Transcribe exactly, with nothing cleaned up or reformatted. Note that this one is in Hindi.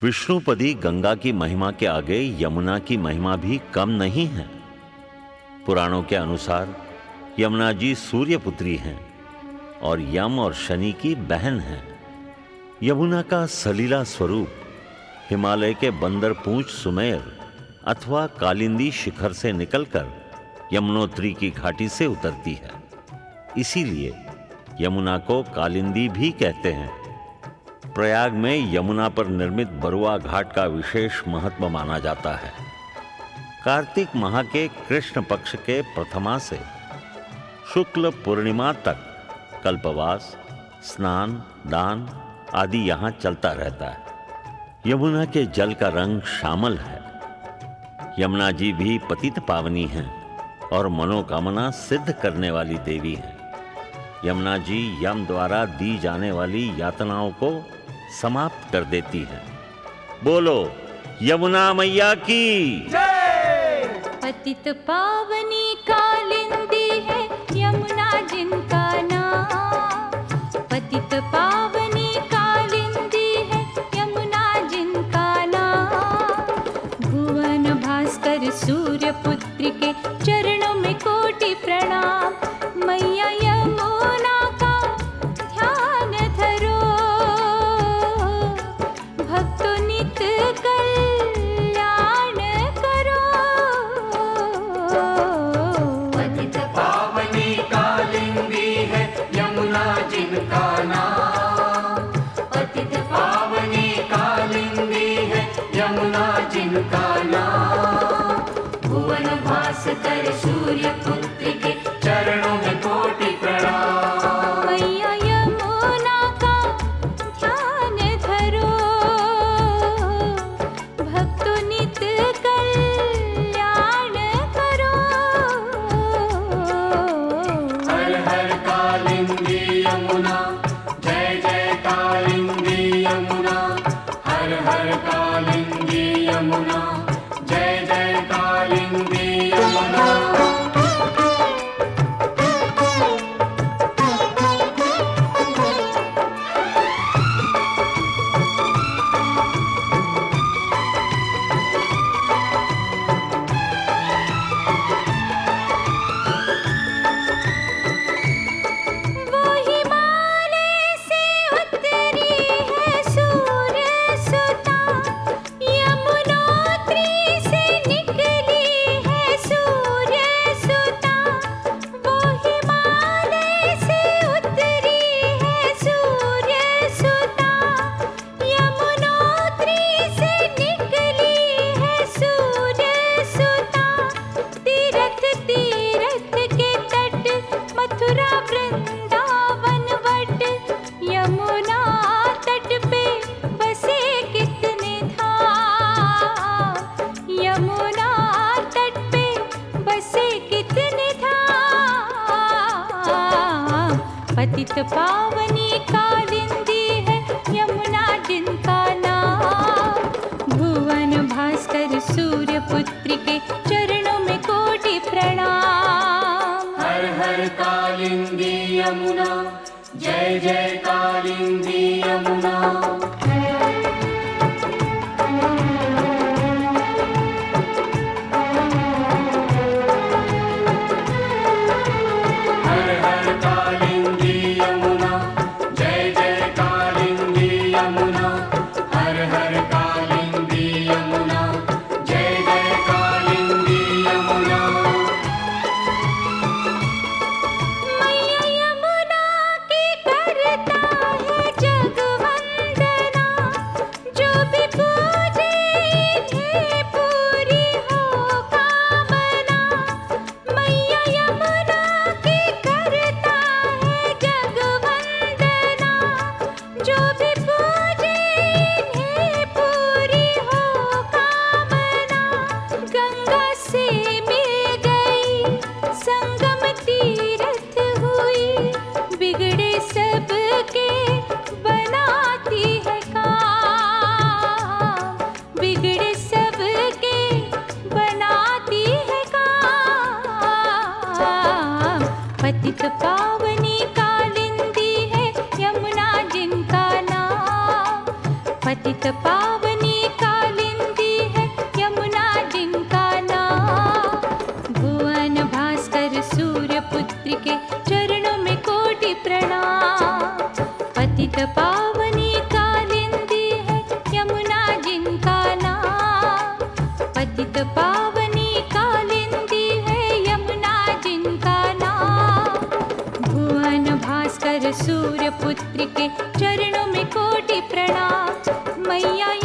विष्णुपदी गंगा की महिमा के आगे यमुना की महिमा भी कम नहीं है। पुराणों के अनुसार यमुना जी सूर्य पुत्री हैं और यम और शनि की बहन हैं। यमुना का सलीला स्वरूप हिमालय के बंदरपूंछ सुमेर अथवा कालिंदी शिखर से निकलकर यमुनोत्री की घाटी से उतरती है। इसीलिए यमुना को कालिंदी भी कहते हैं। प्रयाग में यमुना पर निर्मित बरुआ घाट का विशेष महत्व माना जाता है। कार्तिक माह के कृष्ण पक्ष के प्रथमा से शुक्ल पूर्णिमा तक कल्पवास, स्नान, दान आदि यहाँ चलता रहता है। यमुना के जल का रंग श्यामल है। यमुना जी भी पतित पावनी हैं और मनोकामना सिद्ध करने वाली देवी हैं। यमुना जी यम द्वारा दी जाने वाली यातनाओं को समाप्त कर देती है। बोलो यमुना मैया की जय। पतित पावनी कालिंदी है यमुना जिनका नाम। पतित पावनी कालिंदी है यमुना जिनका नाम। भुवन भास्कर सूर्य पुत्र के चरणों में कोटि प्रणाम। मैया यमुना का ध्यान धरो, भक्तों नित कल्याण करो। पतित पावनी कालिंदी है यमुना जिनका नाम। पतित पावनी कालिंदी है यमुना जिनका नाम। भुवन भास्कर सूर्य पुत्र के चरणों में कोटि प्रणाम। मैया यमुना का ध्यान धरो, भक्तों नित कल्याण करो। हर हर कालिंदी यमुना, जय जय कालिंदी यमुना। हर हर कालिंदी यमुना, जय जय कालिंदी यमुना। वो हिमालय से उतरी है सूर्य सुता, यमुनोत्री से निकली है सूर्य सुता। वो हिमालय से उतरी है सूर्य सुता, यमुनोत्री से निकली है सूर्य सुता। तीरथ तीरथ के तट मथुरा वृंदावन वट, यमुना तट पे बसे कितने धाम। यमुना तट पे बसे कितने धाम। पतित पावनी कालिंदी है यमुना जिनका नाम। भुवन भास्कर सूर्य पुत्र के चरणों में कोटि प्रणाम। हर हर कालिंदी यमुना, जय जय कालिंदी यमुना। हर हर कालिंदी यमुना, जय जय पतित पावनी कालिंदी है यमुना जिनका नाम। पतित पावनी कालिंदी है यमुना जिनका नाम। भुवन भास्कर सूर्य पुत्र के चरणों में कोटि प्रणाम। मैया